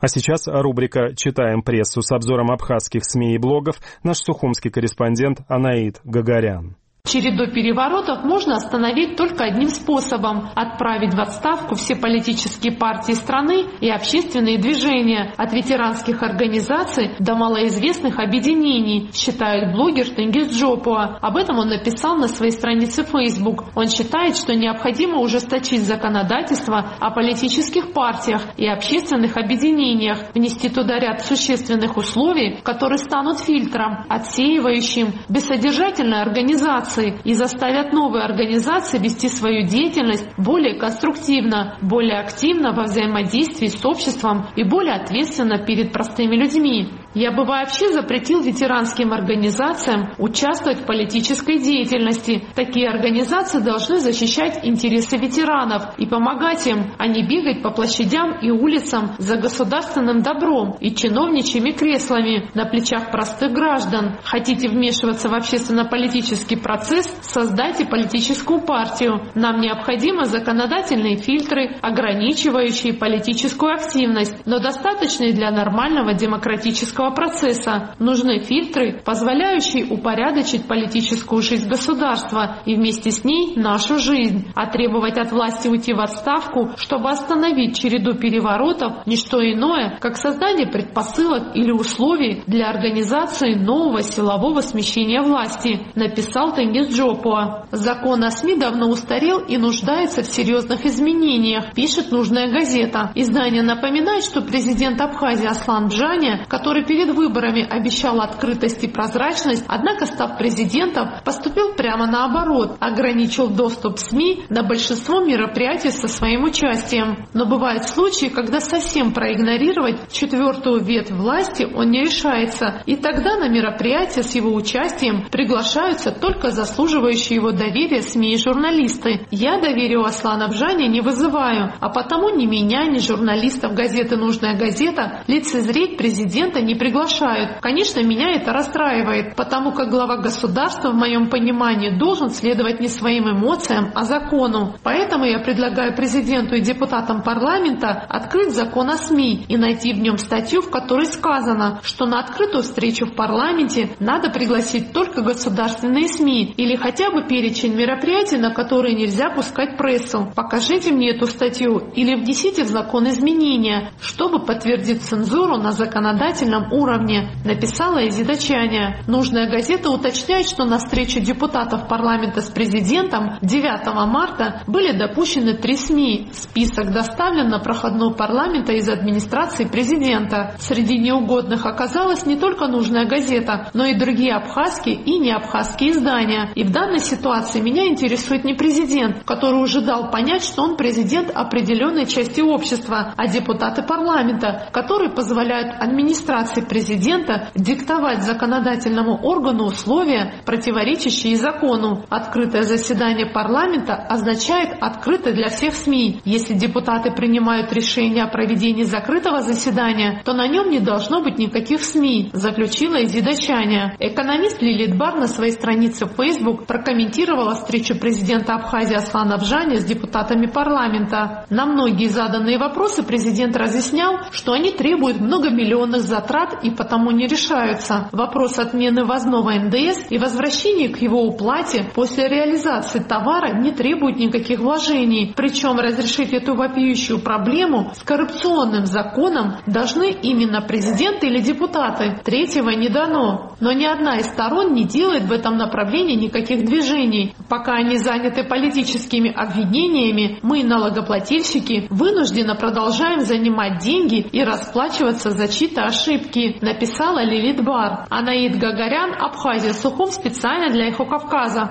А сейчас рубрика «Читаем прессу» с обзором абхазских СМИ и блогов. Наш сухумский корреспондент Анаид Гагарян. Череду переворотов можно остановить только одним способом – отправить в отставку все политические партии страны и общественные движения, от ветеранских организаций до малоизвестных объединений, считает блогер Тенгиз Джопуа. Об этом он написал на своей странице Facebook. Он считает, что необходимо ужесточить законодательство о политических партиях и общественных объединениях, внести туда ряд существенных условий, которые станут фильтром, отсеивающим бессодержательные организации, и заставят новые организации вести свою деятельность более конструктивно, более активно во взаимодействии с обществом и более ответственно перед простыми людьми. Я бы вообще запретил ветеранским организациям участвовать в политической деятельности. Такие организации должны защищать интересы ветеранов и помогать им, а не бегать по площадям и улицам за государственным добром и чиновничьими креслами на плечах простых граждан. Хотите вмешиваться в общественно-политический процесс, создайте политическую партию. Нам необходимы законодательные фильтры, ограничивающие политическую активность, но достаточные для нормального демократического процесса. Нужны фильтры, позволяющие упорядочить политическую жизнь государства и вместе с ней нашу жизнь. А требовать от власти уйти в отставку, чтобы остановить череду переворотов, не что иное, как создание предпосылок или условий для организации нового силового смещения власти, написал Тенгиз Джопуа. Закон о СМИ давно устарел и нуждается в серьезных изменениях, пишет нужная газета. Издание напоминает, что президент Абхазии Аслан Бжаня, который перед выборами обещал открытость и прозрачность, однако, став президентом, поступил прямо наоборот, ограничил доступ СМИ на большинство мероприятий со своим участием. Но бывают случаи, когда совсем проигнорировать четвертую ветвь власти он не решается, и тогда на мероприятия с его участием приглашаются только заслуживающие его доверия СМИ и журналисты. Я доверия у Аслана Бжани не вызываю, а потому ни меня, ни журналистов газеты «Нужная газета» лицезреть президента не приглашают. Конечно, меня это расстраивает, потому как глава государства, в моем понимании, должен следовать не своим эмоциям, а закону. Поэтому я предлагаю президенту и депутатам парламента открыть закон о СМИ и найти в нем статью, в которой сказано, что на открытую встречу в парламенте надо пригласить только государственные СМИ или хотя бы перечень мероприятий, на которые нельзя пускать прессу. Покажите мне эту статью или внесите в закон изменения, чтобы подтвердить цензуру на законодательном уровне, написала Изида Чаня. Нужная газета уточняет, что на встречу депутатов парламента с президентом 9 марта были допущены 3 СМИ. Список доставлен на проходную парламента из администрации президента. Среди неугодных оказалась не только нужная газета, но и другие абхазские и неабхазские издания. И в данной ситуации меня интересует не президент, который уже дал понять, что он президент определенной части общества, а депутаты парламента, которые позволяют администрации президента диктовать законодательному органу условия, противоречащие закону. Открытое заседание парламента означает открытое для всех СМИ. Если депутаты принимают решение о проведении закрытого заседания, то на нем не должно быть никаких СМИ, заключила Изида Чаня. Экономист Лилит Бар на своей странице в Facebook прокомментировала встречу президента Абхазии Аслана Бжани с депутатами парламента. На многие заданные вопросы президент разъяснял, что они требуют многомиллионных затрат и потому не решаются. Вопрос отмены ввозного НДС и возвращения к его уплате после реализации товара не требует никаких вложений. Причем разрешить эту вопиющую проблему с коррупционным законом должны именно президент или депутаты. Третьего не дано. Но ни одна из сторон не делает в этом направлении никаких движений. Пока они заняты политическими обвинениями, мы, налогоплательщики, вынужденно продолжаем занимать деньги и расплачиваться за чьи-то ошибки, написала Лилит Бар. Анаид Гагарян, Абхазия, Сухум, специально для Эхо Кавказа.